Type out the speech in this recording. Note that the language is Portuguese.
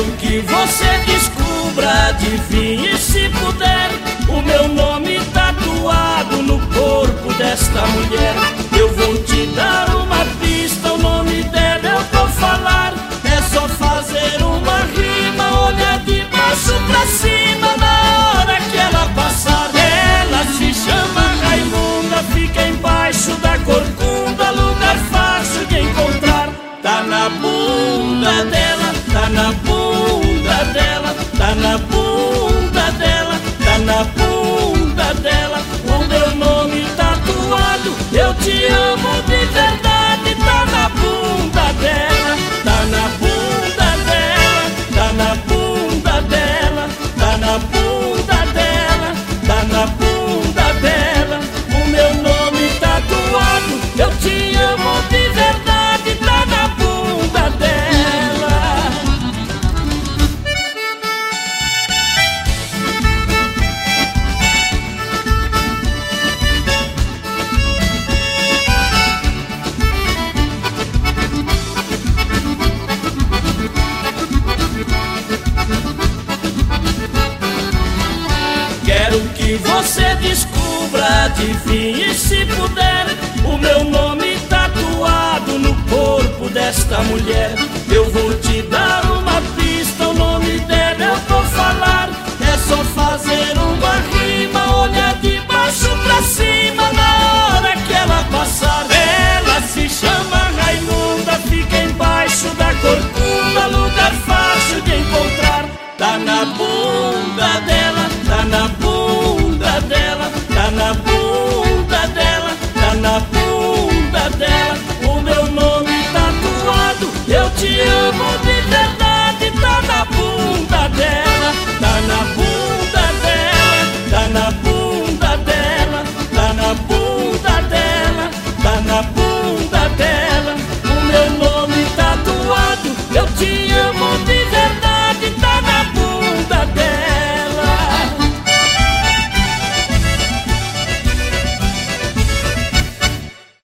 Quero que você descubra, adivinhe se puder, o meu nome tatuado no corpo desta mulher. Eu vou te dar uma pista, o nome dela eu vou falar. É só fazer uma rima, olhar de baixo pra cima na hora que ela passar. Ela se chama Raimunda, fica embaixo da corcunda, lugar fácil de encontrar. Tá na bunda dela, tá na bunda dela, tá na bunda dela, tá na bunda dela. O meu nome tatuado, eu te amo de verdade. Tá na bunda dela, tá na bunda dela, tá na bunda dela, tá na bunda dela, tá na bunda dela. O meu nome tatuado, eu te amo de verdade. Tá na bunda dela. Quero que você descubra, adivinhe se puder, o meu nome tatuado no corpo desta mulher. Eu vou te dar uma pista, o nome dela eu vou falar. É só fazer um